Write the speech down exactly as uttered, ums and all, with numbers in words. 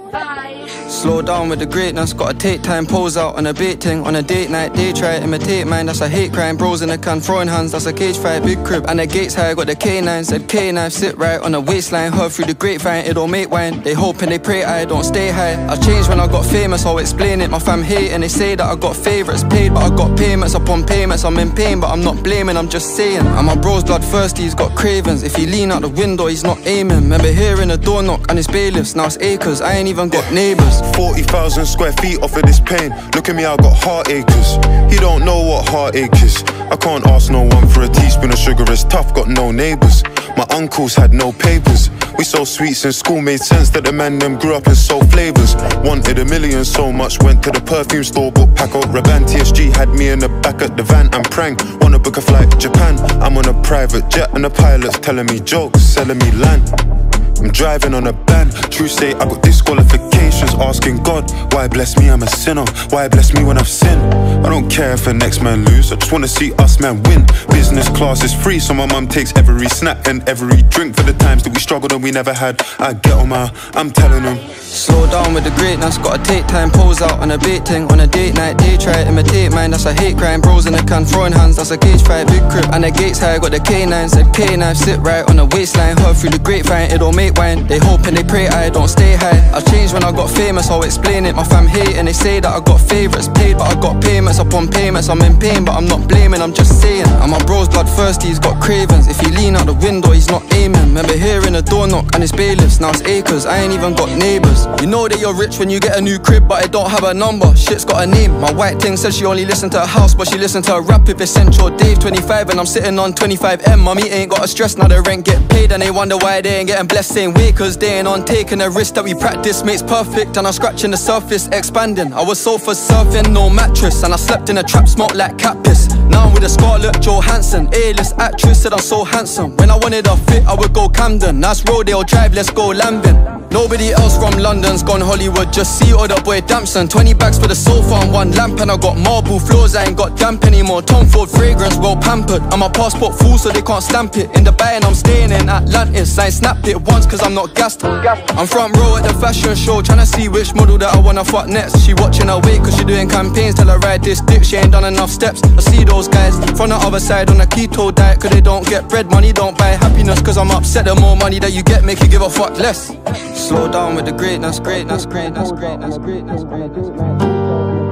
Slow down with the greatness, gotta take time, pose out on a bait ting. On a date night, they try to imitate mine, that's a hate crime. Bros in the can, throwing hands, that's a cage fight. Big crib and the gates high, got the K nine. Said K knife, sit right on the waistline. Heard through the grapevine, it don't make wine. They hope and they pray I don't stay high. I changed when I got famous, I'll explain it. My fam hate and they say that I got favourites paid, but I got payments upon payments. I'm in pain, but I'm not blaming, I'm just saying. And my bro's blood thirsty, he's got cravings. If he lean out the window, he's not aiming. Remember hearing a door knock and it's bailiffs, now it's acres. I ain't even got neighbours. Forty thousand square feet off of this pain. Look at me, I got heart acres. He don't know what heartache is. I can't ask no one for a teaspoon of sugar, it's tough, got no neighbours. My uncles had no papers. We sold sweets in school, made sense that the man them grew up and sold flavours. Wanted a million so much, went to the perfume store, bought Paco Rabanne. T S G had me in the back at the van and prang. Wanna book a flight to Japan, I'm on a private jet and the pilot's telling me jokes, selling me land. I'm driving on a ban, true state I got disqualifications. Asking God, why bless me, I'm a sinner. Why bless me when I've sinned? I don't care if the next man lose, I just wanna see us man win. Business class is free, so my mum takes every snack and every drink for the times that we struggled and we never had. I get on my, I'm telling them. Slow down with the greatness, gotta take time, pose out on a bait ting. On a date night, they try to imitate mine, that's a hate crime. Bros in the can, throwing hands, that's a cage fight. Big crib and the gates high, got the K nine. Said K knife, sit right on the waistline. Heard through the grapevine, it don't make wine. They hope and they pray I don't stay high. I changed when I got famous, I'll explain it. My fam hate and they say that I got favourites paid, but I got payments upon payments. I'm in pain, but I'm not blaming, I'm just saying. And my bro's blood thirsty, he's got cravings. If he lean out the window, he's not aiming. Remember hearing a door knock and it's bailiffs, now it's acres. I ain't even got neighbours. You know that you're rich when you get a new crib, but it don't have a number. Shit's got a name. My white thing says she only listen to her house, but she listen to a rap if it's Central Dave twenty-five and I'm sitting on twenty-five M. Mummy ain't got a stress, now the rent get paid and they wonder why they ain't getting blessed same way. Cause they ain't on taking a risk that we practice makes perfect, and I'm scratching the surface, expanding. I was sofa surfing, no mattress, and I slept in a trap, smoked like cat piss. Now I'm with a Scarlett Johansson, A-list actress, said I'm so handsome. When I wanted a fit, I would go Camden. That's Rodeo Drive, let's go Lambin. Nobody else from London's gone Hollywood, just see all the boy Damson. Twenty bags for the sofa and one lamp, and I got marble floors, I ain't got damp anymore. Tom Ford fragrance, well pampered, and my passport full so they can't stamp it. In the bay and I'm staying in Atlantis, I ain't snapped it once cause I'm not gassed. I'm front row at the fashion show, tryna see which model that I wanna fuck next. She watching her weight cause she doing campaigns, tell her ride this dick, she ain't done enough steps. I see those guys from the other side on a keto diet, cause they don't get bread, money don't buy happiness. Cause I'm upset, the more money that you get make you give a fuck less. Slow down with the greatness, greatness, greatness, greatness, greatness, greatness.